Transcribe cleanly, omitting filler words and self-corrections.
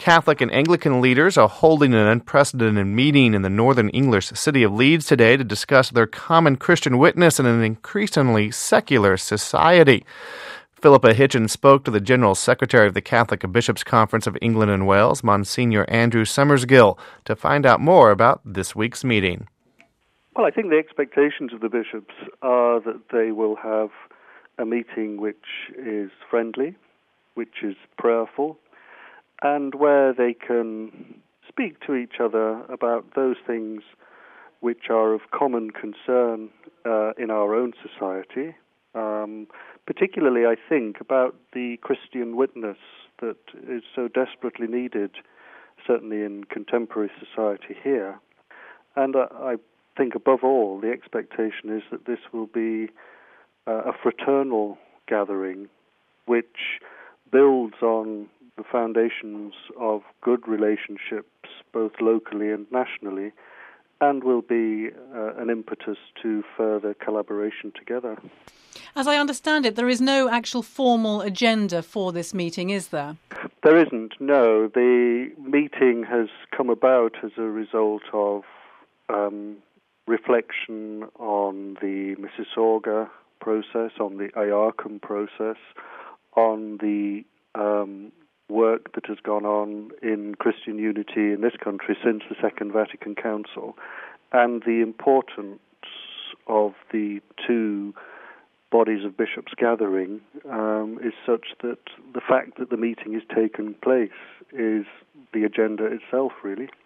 Catholic and Anglican leaders are holding an unprecedented meeting in the northern English city of Leeds today to discuss their common Christian witness in an increasingly secular society. Philippa Hitchens spoke to the General Secretary of the Catholic Bishops' Conference of England and Wales, Monsignor Andrew Summersgill, to find out more about this week's meeting. Well, I think the expectations of the bishops are that they will have a meeting which is friendly, which is prayerful, and where they can speak to each other about those things which are of common concern in our own society, particularly, I think, about the Christian witness that is so desperately needed, certainly in contemporary society here. And I think, above all, the expectation is that this will be a fraternal gathering which builds on the foundations of good relationships, both locally and nationally, and will be an impetus to further collaboration together. As I understand it, there is no actual formal agenda for this meeting, is there? There isn't, no. The meeting has come about as a result of reflection on the Mississauga process, on the IARCM process, on the work that has gone on in Christian unity in this country since the Second Vatican Council, and the importance of the two bodies of bishops gathering is such that the fact that the meeting is taken place is the agenda itself, really.